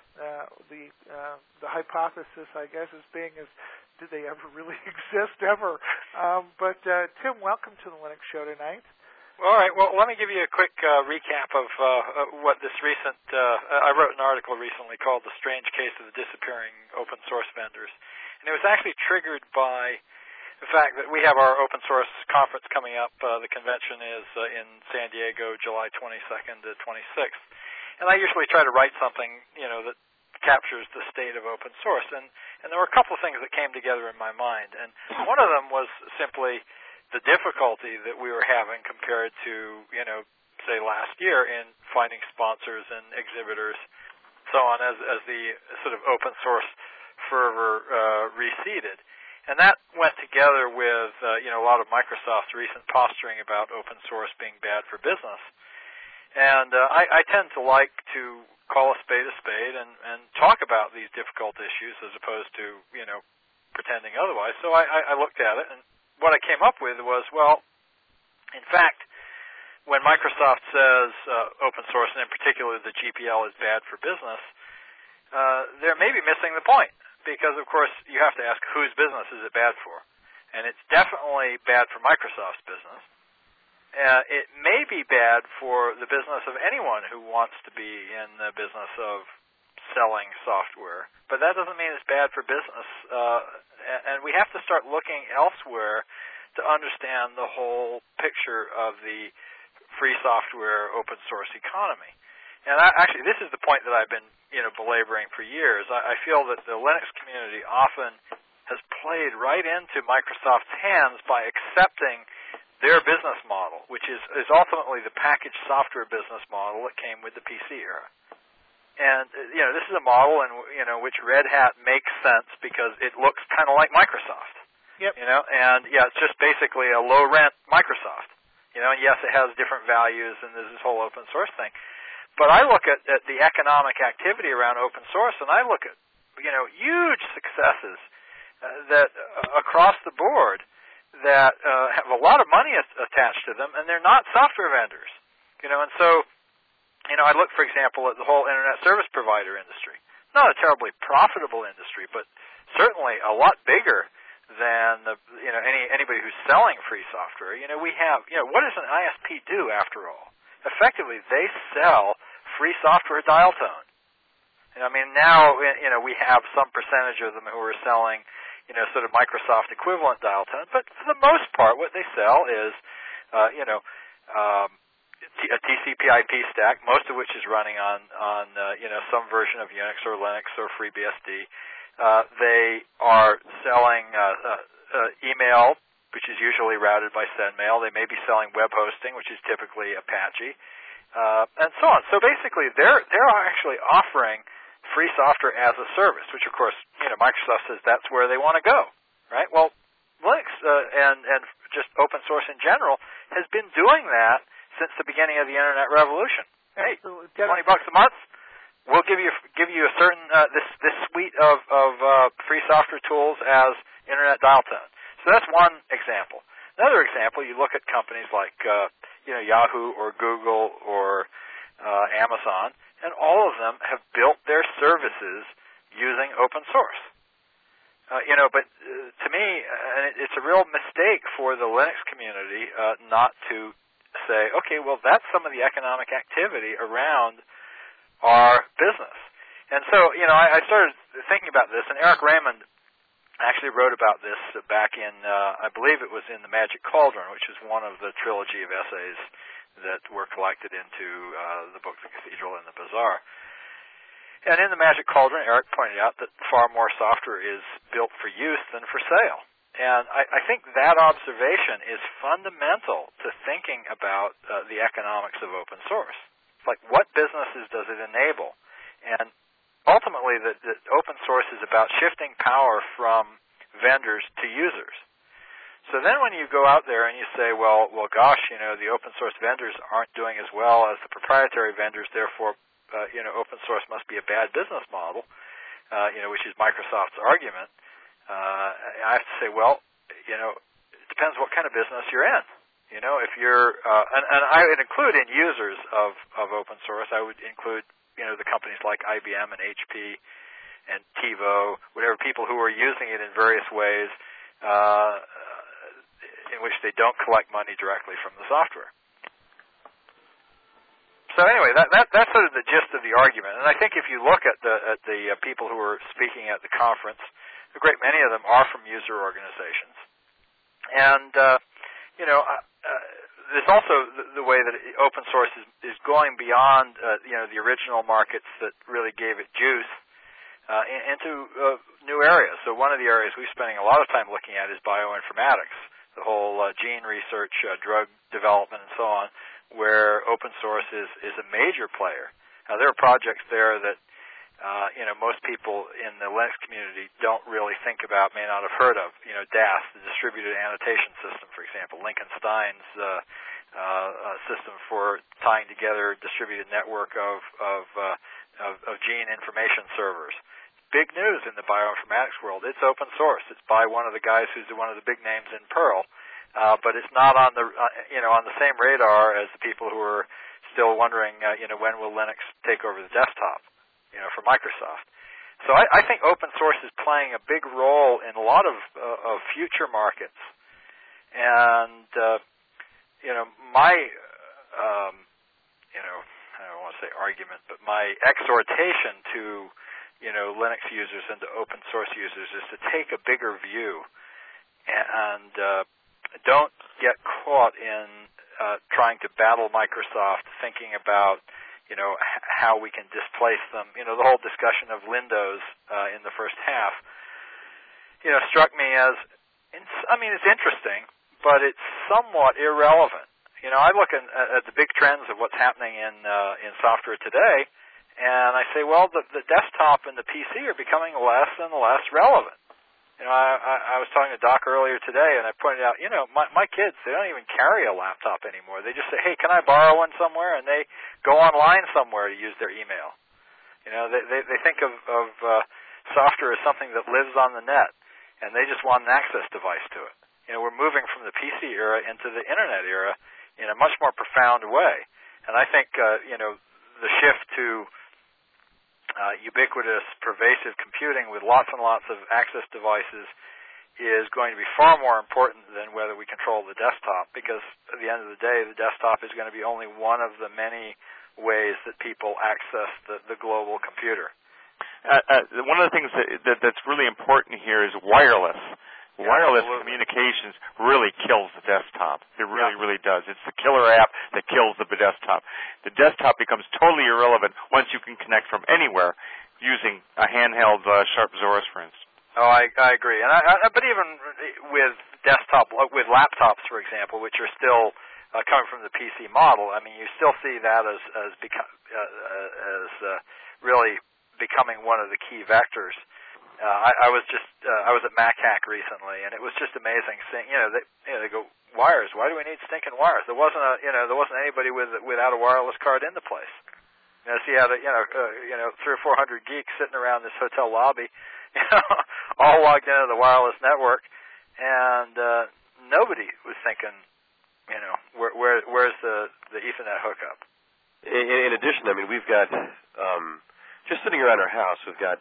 The hypothesis, I guess, is being did they ever really exist ever? But Tim, welcome to the Linux Show tonight. All right. Well, let me give you a quick recap of what this recent. I wrote an article recently called "The Strange Case of the Disappearing Open Source Vendors," and it was actually triggered by the fact that we have our open source conference coming up. The convention is in San Diego, July 22nd to 26th, and I usually try to write something, that captures the state of open source. And there were a couple of things that came together in my mind, and one of them was simply the difficulty that we were having compared to, say last year in finding sponsors and exhibitors, so on, as the sort of open source fervor receded. And that went together with, a lot of Microsoft's recent posturing about open source being bad for business. And I tend to like to call a spade and talk about these difficult issues as opposed to, pretending otherwise. So I looked at it, and what I came up with was, in fact, when Microsoft says open source, and in particular the GPL, is bad for business, they're maybe missing the point, because, of course, you have to ask whose business is it bad for. And it's definitely bad for Microsoft's business. It may be bad for the business of anyone who wants to be in the business of selling software, but that doesn't mean it's bad for business. And we have to start looking elsewhere to understand the whole picture of the free software open source economy. And actually, this is the point that I've been belaboring for years. I feel that the Linux community often has played right into Microsoft's hands by accepting their business model, which is ultimately the packaged software business model that came with the PC era. And this is a model in which Red Hat makes sense because it looks kind of like Microsoft. Yep. And it's just basically a low rent Microsoft. And yes, it has different values, and there's this whole open source thing. But I look at the economic activity around open source, and I look at huge successes that across the board that have a lot of money attached to them, and they're not software vendors. And so I look, for example, at the whole internet service provider industry. Not a terribly profitable industry, but certainly a lot bigger than anybody who's selling free software. We have what does an ISP do after all? Effectively, they sell free software dial tone. I mean, now we have some percentage of them who are selling sort of Microsoft equivalent dial tone, but for the most part, what they sell is a TCP/IP stack, most of which is running on some version of Unix or Linux or FreeBSD. They are selling email, which is usually routed by SendMail. They may be selling web hosting, which is typically Apache, and so on. So basically, they're actually offering free software as a service, which of course Microsoft says that's where they want to go, right? Well, Linux and just open source in general has been doing that since the beginning of the internet revolution. Hey, $20 a month, we'll give you a certain this suite of free software tools as internet dial tone. So that's one example. Another example, you look at companies like Yahoo or Google or Amazon, and all of them have built their services using open source. But to me, it's a real mistake for the Linux community not to say, okay, well, that's some of the economic activity around our business. And so, I started thinking about this, and Eric Raymond actually wrote about this back in, I believe it was in The Magic Cauldron, which is one of the trilogy of essays that were collected into the book The Cathedral and the Bazaar. And in The Magic Cauldron, Eric pointed out that far more software is built for use than for sale. And I think that observation is fundamental to thinking about the economics of open source. It's like, what businesses does it enable? And ultimately, the open source is about shifting power from vendors to users. So then when you go out there and you say, well, gosh, the open source vendors aren't doing as well as the proprietary vendors, therefore, open source must be a bad business model, which is Microsoft's argument. I have to say, well, it depends what kind of business you're in. If you're, and I would include in users of open source, I would include, the companies like IBM and HP and TiVo, whatever, people who are using it in various ways, in which they don't collect money directly from the software. So anyway, that's sort of the gist of the argument. And I think if you look at the people who are speaking at the conference, a great many of them are from user organizations. And, there's also the way that open source is going beyond, the original markets that really gave it juice into new areas. So one of the areas we're spending a lot of time looking at is bioinformatics, the whole gene research, drug development, and so on, where open source is a major player. Now, there are projects there that most people in the Linux community don't really think about, may not have heard of. DAS, the Distributed Annotation System, for example, Lincoln Stein's system for tying together a distributed network of gene information servers. Big news in the bioinformatics world. It's open source. It's by one of the guys who's one of the big names in Perl, but it's not on the on the same radar as the people who are still wondering when will Linux take over the desktop for Microsoft. So I think open source is playing a big role in a lot of future markets, and my I don't want to say argument, but my exhortation to Linux users and to open source users is to take a bigger view and don't get caught in trying to battle Microsoft, thinking about how we can displace them. The whole discussion of Windows in the first half, struck me as, it's interesting, but it's somewhat irrelevant. I look at the big trends of what's happening in software today, and I say, well, the desktop and the PC are becoming less and less relevant. I was talking to Doc earlier today, and I pointed out, my kids, they don't even carry a laptop anymore. They just say, hey, can I borrow one somewhere? And they go online somewhere to use their email. They think of software as something that lives on the net, and they just want an access device to it. We're moving from the PC era into the Internet era in a much more profound way. And I think, the shift to ubiquitous, pervasive computing with lots and lots of access devices is going to be far more important than whether we control the desktop, because at the end of the day, the desktop is going to be only one of the many ways that people access the global computer. One of the things that's really important here is wireless. Yeah, wireless absolutely. Communications really kills the desktop. It really, really does. It's the killer app that kills the desktop. The desktop becomes totally irrelevant once you can connect from anywhere using a handheld Sharp Zorus, for instance. Oh, I agree. And but even with laptops, for example, which are still coming from the PC model, you still see that as really becoming one of the key vectors. I was at MacHack recently, and it was just amazing seeing. They go, wires. Why do we need stinking wires? There wasn't anybody without a wireless card in the place. So you had 300 or 400 geeks sitting around this hotel lobby, all logged into the wireless network, and nobody was thinking, where's the Ethernet hookup? In addition, we've got just sitting around our house, we've got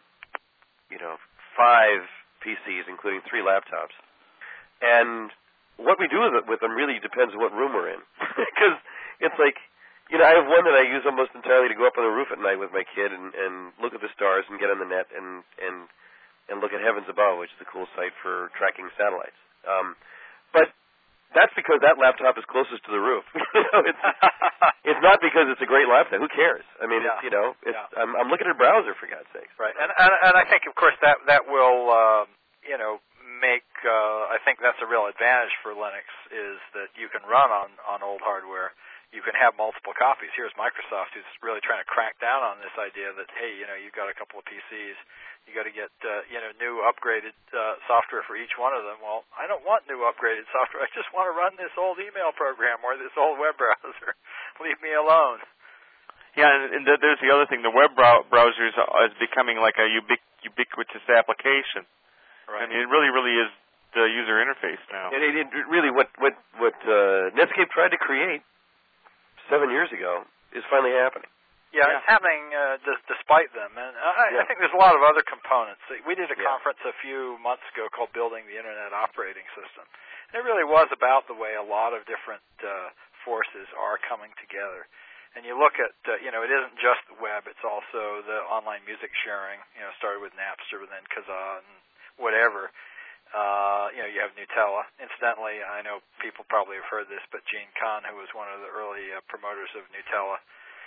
5 PCs, including 3 laptops. And what we do with them really depends on what room we're in. Because it's like, I have one that I use almost entirely to go up on the roof at night with my kid and look at the stars and get on the net and look at heavens above, which is a cool site for tracking satellites. But that's because that laptop is closest to the roof. It's not because it's a great laptop. Who cares? I'm looking at a browser, for God's sakes. Right, and I think, of course, that will make. I think that's a real advantage for Linux, is that you can run on old hardware. You can have multiple copies. Here's Microsoft, who's really trying to crack down on this idea that, hey, you've got a couple of PCs, you got to get new upgraded software for each one of them. Well, I don't want new upgraded software. I just want to run this old email program or this old web browser. Leave me alone. Yeah, and there's the other thing. The web browser is becoming like a ubiquitous application. Right. It really, really is the user interface now. It really, what Netscape tried to create 7 years ago is finally happening. Yeah, it's happening despite them. And I think there's a lot of other components. We did a conference a few months ago called Building the Internet Operating System. And it really was about the way a lot of different forces are coming together. And you look at, it isn't just the web, it's also the online music sharing, started with Napster and then Kazaa and whatever. You have Gnutella. Incidentally, I know people probably have heard this, but Gene Kahn, who was one of the early promoters of Gnutella,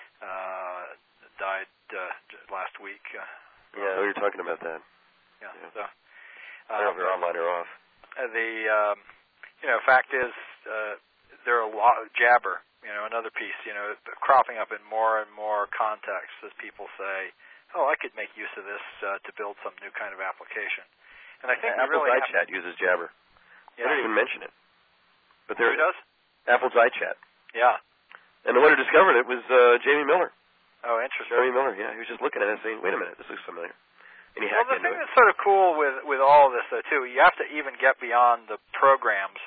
died last week. We were talking about that. Yeah. So, I don't know if you're online or off. The fact is, there are a lot of Jabber, another piece, cropping up in more and more contexts as people say, oh, I could make use of this to build some new kind of application. And I think Apple's iChat uses Jabber. Yeah. I didn't even mention it. But there Who does? Apple's iChat. Yeah. And the one who discovered it was Jamie Miller. Oh, interesting. Jamie Miller, yeah. He was just looking at it saying, wait a minute, this looks familiar. And he hacked the into thing it. that's sort of cool with all of this, though, too, you have to even get beyond the programs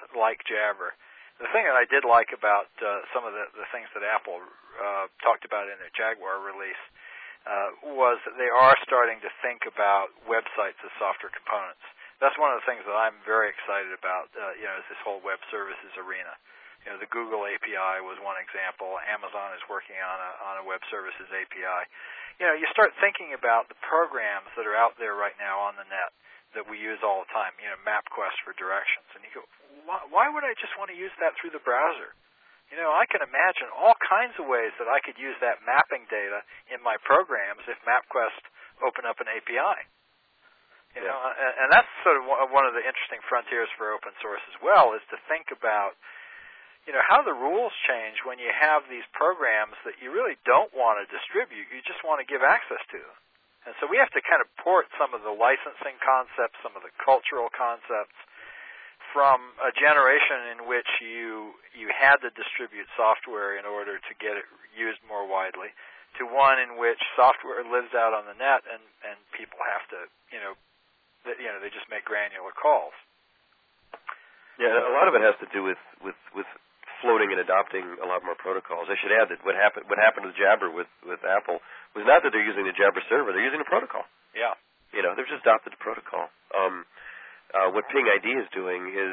like Jabber. The thing that I did like about some of the things that Apple talked about in their Jaguar release was that they are starting to think about websites as software components. That's one of the things that I'm very excited about, is this whole web services arena. The Google API was one example. Amazon is working on a web services API. You start thinking about the programs that are out there right now on the net that we use all the time, MapQuest for directions. And you go, why would I just want to use that through the browser? I can imagine all kinds of ways that I could use that mapping data in my programs if MapQuest opened up an API. And that's sort of one of the interesting frontiers for open source as well, is to think about, how the rules change when you have these programs that you really don't want to distribute. You just want to give access to them. And so we have to kind of port some of the licensing concepts, some of the cultural concepts from a generation in which you had to distribute software in order to get it used more widely, to one in which software lives out on the net and people have to, they just make granular calls. Yeah, a lot of it has to do with floating and adopting a lot more protocols. I should add that what happened with Jabber with Apple was not that they're using the Jabber server; they're using a protocol. Yeah, they've just adopted the protocol. What Ping ID is doing is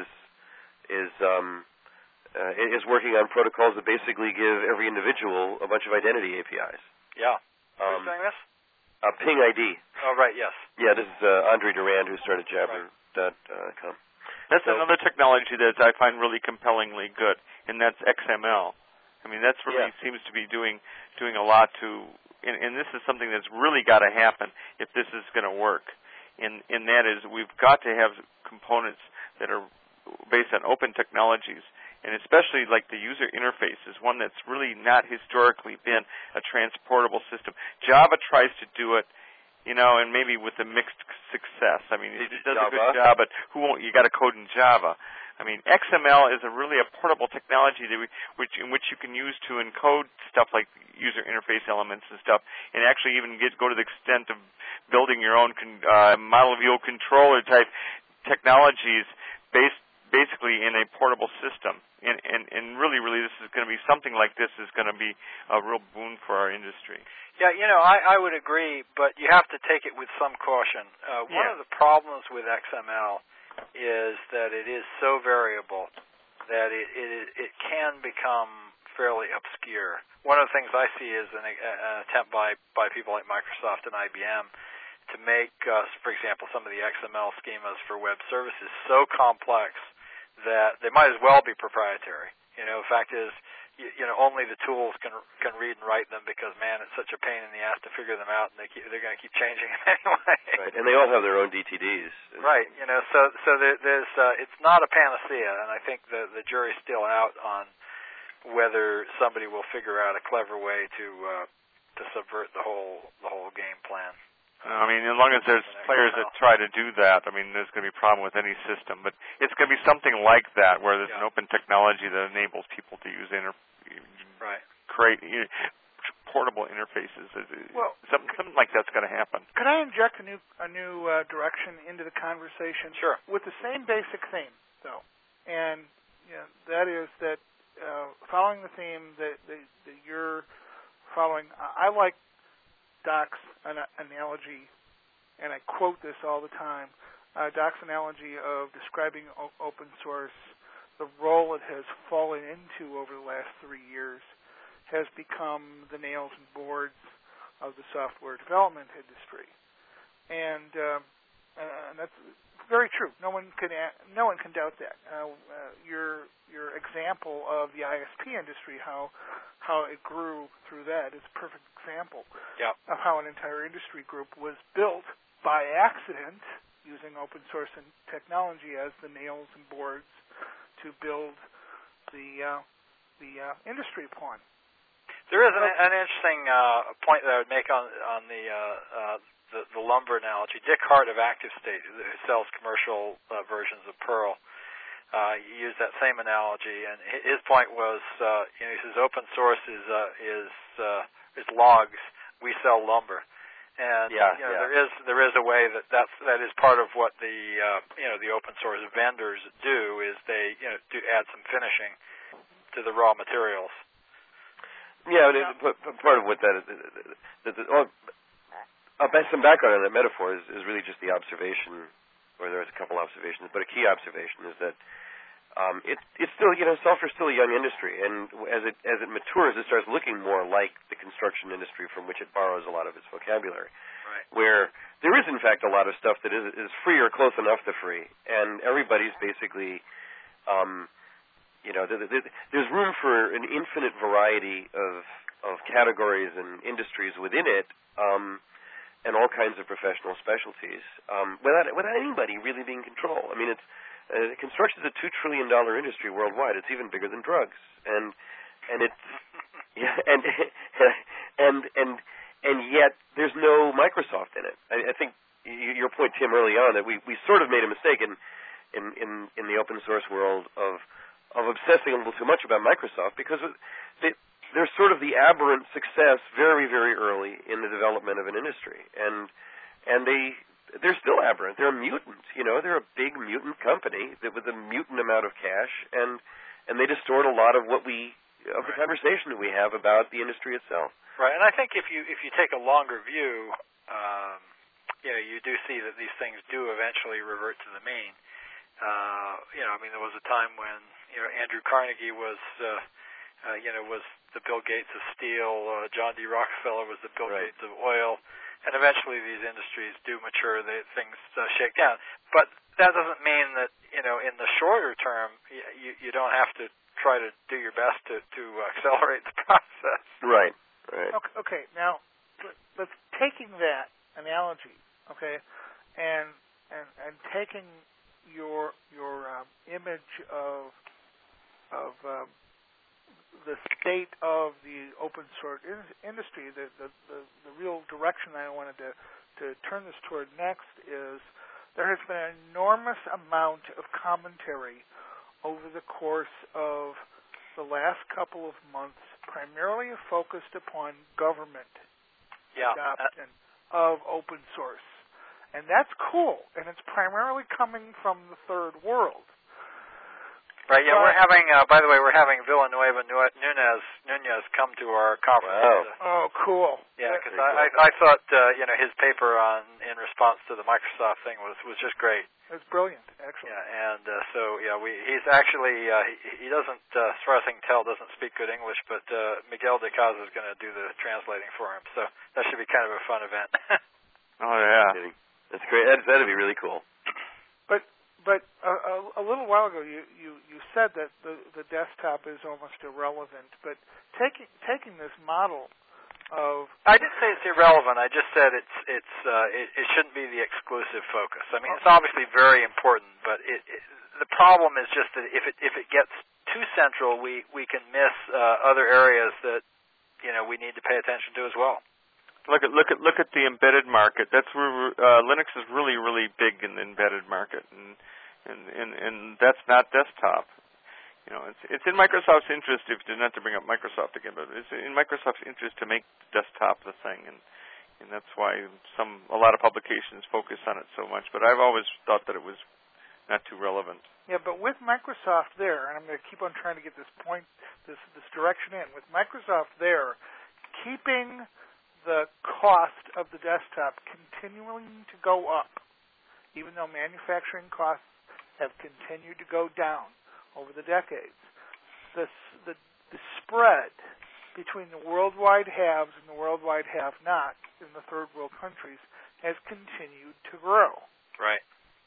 working on protocols that basically give every individual a bunch of identity APIs. Yeah. Who's doing this? Ping ID. Oh, right. Yes. Yeah, this is Andre Durand, who started Jabber.com. That's another technology that I find really compellingly good, and that's XML. I mean, that's really seems to be doing a lot to, and this is something that's really got to happen if this is going to work. And that is, we've got to have components that are based on open technologies, and especially like the user interface is one that's really not historically been a transportable system. Java tries to do it, and maybe with a mixed success. I mean, it does a good job, but you got to code in Java. I mean, XML is really a portable technology in which you can use to encode stuff like user interface elements and stuff, and actually even go to the extent of building your own model view controller type technologies basically in a portable system. And really, this is going to be something like this is going to be a real boon for our industry. Yeah, I would agree, but you have to take it with some caution. One of the problems with XML is that it is so variable that it can become fairly obscure. One of the things I see is an attempt by people like Microsoft and IBM to make, for example, some of the XML schemas for web services so complex that they might as well be proprietary. The fact is, only the tools can read and write them because, man, it's such a pain in the ass to figure them out, and they're going to keep changing them anyway. Right, and they all have their own DTDs. Right, so there's it's not a panacea, and I think the jury's still out on whether somebody will figure out a clever way to subvert the whole game plan. I mean, as long as there's players that try to do that, I mean, there's going to be a problem with any system. But it's going to be something like that, where there's an open technology that enables people to use create portable interfaces. Well, something like that's going to happen. Could I inject a new direction into the conversation? Sure. With the same basic theme, though, and that is that following the theme that you're following, I like Doc's analogy, and I quote this all the time, Doc's analogy of describing open source, the role it has fallen into over the last 3 years has become the nails and boards of the software development industry. And that's very true. No one can doubt that. Your example of the ISP industry, how it grew through that, is a perfect example of how an entire industry group was built by accident using open source and technology as the nails and boards to build the industry upon. There is an interesting point that I would make on the lumber analogy. Dick Hart of ActiveState, who sells commercial versions of Perl, used that same analogy, and his point was, he says open source is logs, we sell lumber, And there is a way that is part of what the the open source vendors do, is they do add some finishing to the raw materials. Yeah, part of what that is, some background on that metaphor is really just the observation, or there's a couple observations, but a key observation is that it's still, software's still a young industry, and as it matures, it starts looking more like the construction industry from which it borrows a lot of its vocabulary. Right. Where there is, in fact, a lot of stuff that is free or close enough to free, and everybody's basically, there's room for an infinite variety of categories and industries within it, and all kinds of professional specialties, without anybody really being in control. I mean, construction is a $2 trillion industry worldwide. It's even bigger than drugs, and it's and yet there's no Microsoft in it. I think your point, Tim, early on, that we sort of made a mistake in the open source world of obsessing a little too much about Microsoft, because they're sort of the aberrant success very, very early in the development of an industry, and they're still aberrant. They're a mutant, They're a big mutant company with a mutant amount of cash, and they distort a lot of the conversation that we have about the industry itself. Right, and I think if you take a longer view, you do see that these things do eventually revert to the mean. There was a time when Andrew Carnegie was the Bill Gates of steel, John D. Rockefeller was the Bill Gates of oil, and eventually these industries do mature, things shake down. But that doesn't mean that in the shorter term you don't have to try to do your best to accelerate the process. Right. Okay. Now, let's taking that analogy, and taking your image of the state of the open source industry, the real direction I wanted to turn this toward next is there has been an enormous amount of commentary over the course of the last couple of months, primarily focused upon government adoption of open source. And that's cool, and it's primarily coming from the third world. Right, we're having, by the way, Villanueva Nunez come to our conference. Wow. Oh, cool. Yeah, because I thought, his paper in response to the Microsoft thing was just great. It was brilliant, actually. Yeah, and he's actually, he doesn't, as far as I can tell, doesn't speak good English, but Miguel de Casa is going to do the translating for him, so that should be kind of a fun event. Oh, yeah. That's great. That'd be really cool. But a little while ago, you said that the desktop is almost irrelevant. But taking this model of, I didn't say it's irrelevant. I just said it shouldn't be the exclusive focus. I mean, it's obviously very important, but the problem is just that if it gets too central, we can miss other areas that we need to pay attention to as well. Look at the embedded market. That's where Linux is really, really big in the embedded market, and that's not desktop. It's in Microsoft's interest, not to bring up Microsoft again, but it's in Microsoft's interest to make desktop the thing, and that's why a lot of publications focus on it so much. But I've always thought that it was not too relevant. Yeah, but with Microsoft there, and I'm going to keep on trying to get this direction in. With Microsoft there, keeping the cost of the desktop continuing to go up, even though manufacturing costs have continued to go down over the decades. The spread between the worldwide haves and the worldwide have-nots in the third world countries has continued to grow. Right.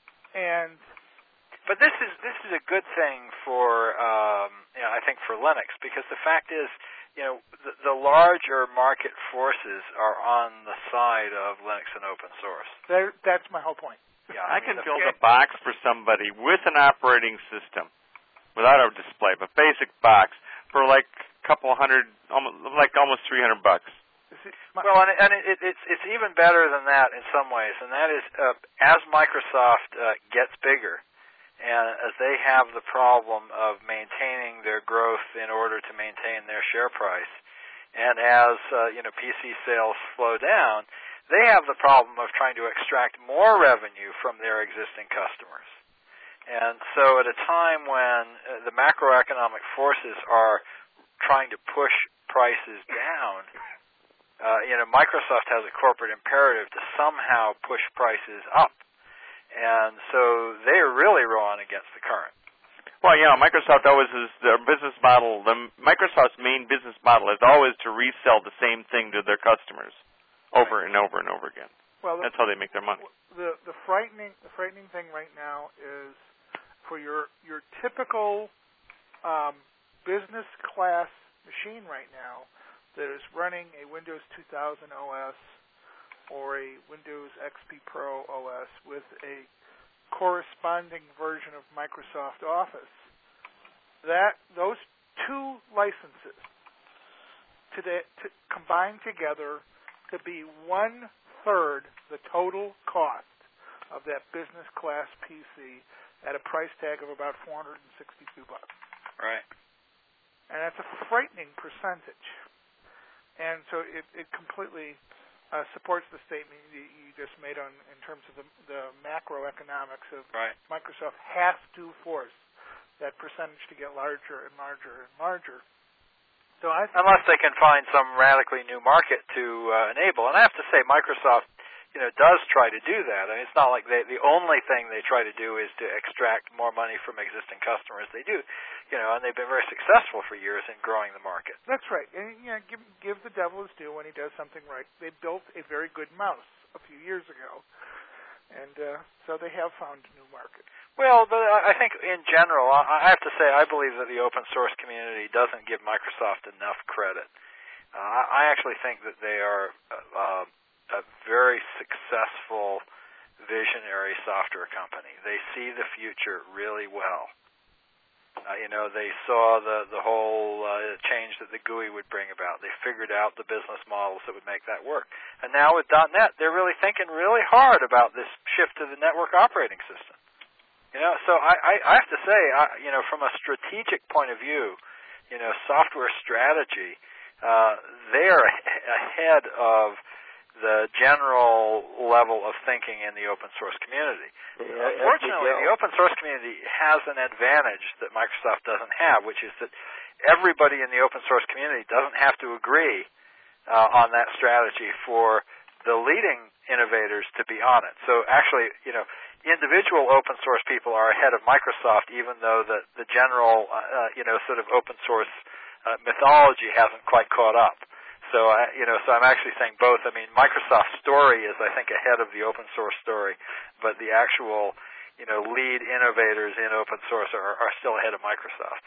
But this is a good thing for I think for Linux, because the fact is, the larger market forces are on the side of Linux and open source. That's my whole point. Yeah, I can build a box for somebody with an operating system, without a display, but basic box for like a couple hundred, almost $300. Well, and it's even better than that in some ways, and that is as Microsoft gets bigger, and as they have the problem of maintaining their growth in order to maintain their share price, and as PC sales slow down, they have the problem of trying to extract more revenue from their existing customers. And so at a time when the macroeconomic forces are trying to push prices down, Microsoft has a corporate imperative to somehow push prices up. And so they're really rowing against the current. Well, Microsoft always is their business model. Microsoft's main business model is always to resell the same thing to their customers over and over and over again. Well, that's how they make their money. The frightening thing right now is for your typical business class machine right now that is running a Windows 2000 OS or a Windows XP Pro OS with a corresponding version of Microsoft Office, those two licenses combined together to be 1/3 the total cost of that business class PC at a price tag of about $462. Right. And that's a frightening percentage. And so it completely supports the statement you just made in terms of the macroeconomics of right. Microsoft has to force that percentage to get larger and larger and larger. So unless they can find some radically new market to enable. And I have to say, Microsoft, does try to do that. I mean, it's not like the only thing they try to do is to extract more money from existing customers. They do, and they've been very successful for years in growing the market. That's right. And give the devil his due when he does something right. They built a very good mouse a few years ago, and so they have found a new market. Well, but I think in general, I have to say, I believe that the open source community doesn't give Microsoft enough credit. I actually think that they are a very successful visionary software company. They see the future really well. They saw the whole change that the GUI would bring about. They figured out the business models that would make that work. And now with .NET, they're really thinking really hard about this shift to the network operating system. So I have to say, from a strategic point of view, software strategy, they're ahead of the general level of thinking in the open source community. Unfortunately, the open source community has an advantage that Microsoft doesn't have, which is that everybody in the open source community doesn't have to agree on that strategy for the leading innovators to be on it. So actually, individual open source people are ahead of Microsoft, even though the general, sort of open source mythology hasn't quite caught up. So, so I'm actually saying both. I mean, Microsoft's story is, I think, ahead of the open source story, but the actual, lead innovators in open source are still ahead of Microsoft.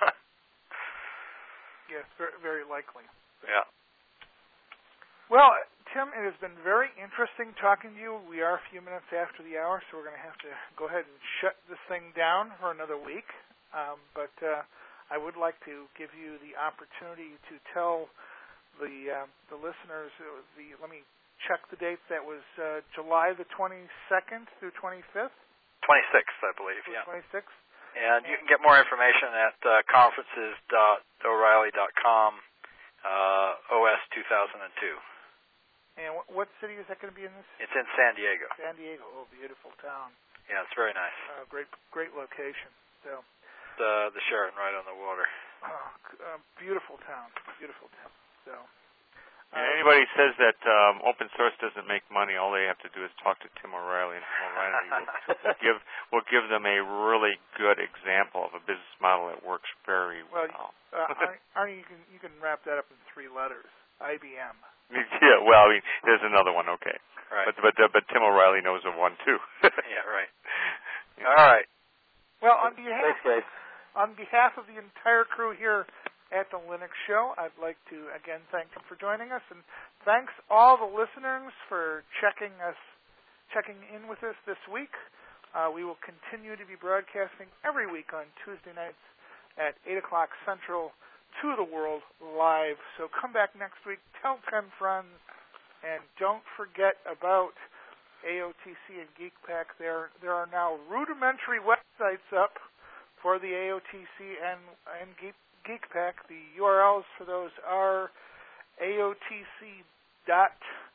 Yes, very, very likely. Yeah. Well, Tim, it has been very interesting talking to you. We are a few minutes after the hour, so we're going to have to go ahead and shut this thing down for another week. But I would like to give you the opportunity to tell the listeners, let me check the dates. That was July the 22nd through 25th? 26th, I believe, yeah. 26th. And you can get more information at conferences.o'reilly.com, OS 2002. And what city is that going to be in this? It's in San Diego. San Diego, beautiful town. Yeah, it's very nice. Great location. So the Sheraton right on the water. Beautiful town. So, anybody says that open source doesn't make money, all they have to do is talk to Tim O'Reilly, and Tim O'Reilly will give them a really good example of a business model that works very well. Arnie, you can wrap that up in 3 letters. IBM. Yeah, well, I mean, there's another one, okay. Right. But Tim O'Reilly knows of one too. Yeah, right. Yeah. All right. Well, on behalf of the entire crew here at the Linux Show, I'd like to again thank you for joining us, and thanks all the listeners for checking in with us this week. We will continue to be broadcasting every week on Tuesday nights at 8 o'clock Central to the world live. So come back next week, tell 10 friends, and don't forget about AOTC and GeekPack. There are now rudimentary websites up for the AOTC and GeekPack. The URLs for those are aotc.io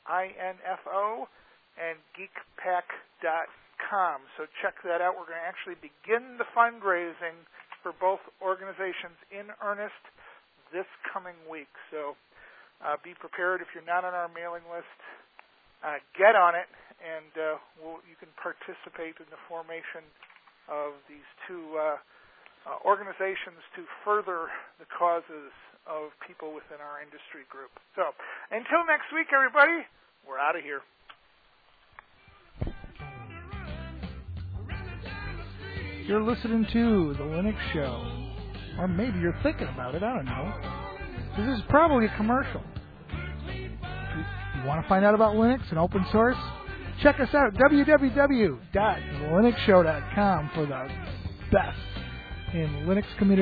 INFO, and geekpack.com. So check that out. We're going to actually begin the fundraising for both organizations in earnest this coming week. So be prepared. If you're not on our mailing list, get on it, and you can participate in the formation of these two organizations to further the causes of people within our industry group. So until next week, everybody, we're out of here. You're listening to The Linux Show. Or maybe you're thinking about it, I don't know. This is probably a commercial. You want to find out about Linux and open source? Check us out at www.linuxshow.com for the best in Linux community.